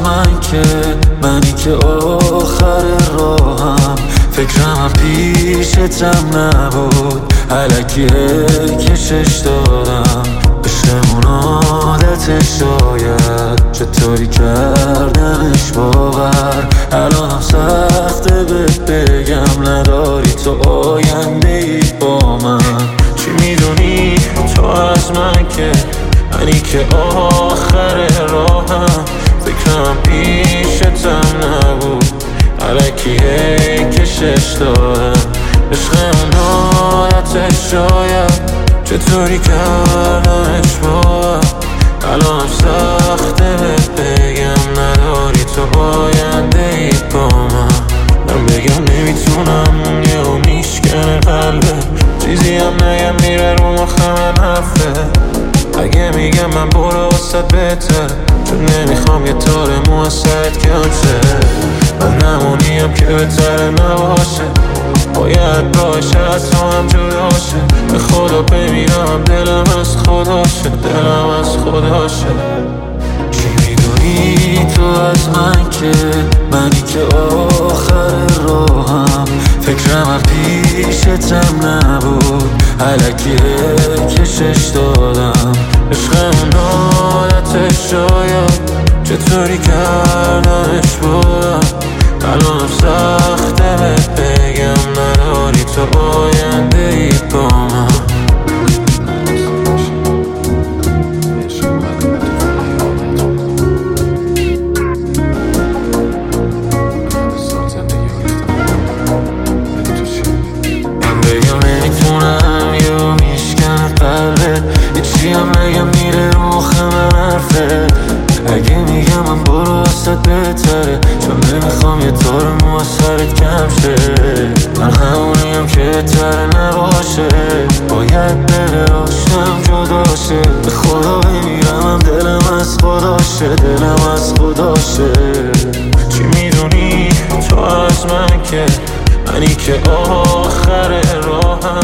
من که منی که آخر راهم، فکرم پیشتم نبود، الکی کشش دادم. عشقمون عادت شاید، چطوری کردمش باور. الانم سخته بهت بگم نداری تو آینده ای با من. چی میدونی تو از من که منی که آخر راهم، فکرم پیشتم نبود، الکی کشش دادم. عشقمون عادت شاید، چطوری کردمش باور. الانم سخته بهت بگم نداری تو آینده ای با من بگم نمیتونم، یهو میشکنه قلبه، چیزی هم نگم میره رو مخم حرفه. اگه میگم من برو واسه بهتره، چون نمیخوام یه تار موسط کم شه. من نمونیم که بهتره نباشه، باید راهش از تو هم جدا شه. به خدا بمیرم دلم از خداشه، دلم از خداشه. چی میدونی تو از من که منی که آخر راهم، فکرم پیشتم نبود، الکی کشش دادم. عشقمون عادت شاید، چطوری کردمش باور. الانم سخته بهت بگم نداری تو آینده ای با من. من بگم نمیتونم یا میشکنه قلبت، هیچی هم نگم میره رو مخم حرفه. اگه میگم من برو واسه بهتره، چون نمیخوام یه تار مو سرت کم شه. من همونیم که بهتره نباشه، باید بره آشم جدا شه. به خدا بمیرم دلم از خداشه، دلم از خداشه. چی میدونی تو از من که منی که آخر راهم،